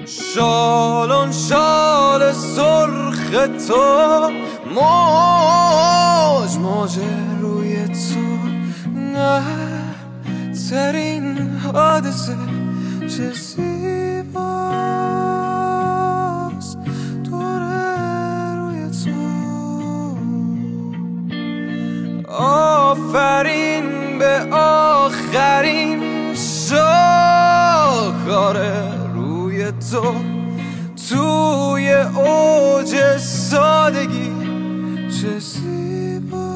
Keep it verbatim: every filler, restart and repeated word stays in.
شالون شال سرخ تو، موج موج روی تو، نه ترین حادثه چه زیباست دوره روی تو. آفرین به آخرین شاهکار روی تو، توی اوج سادگی چه زیبا.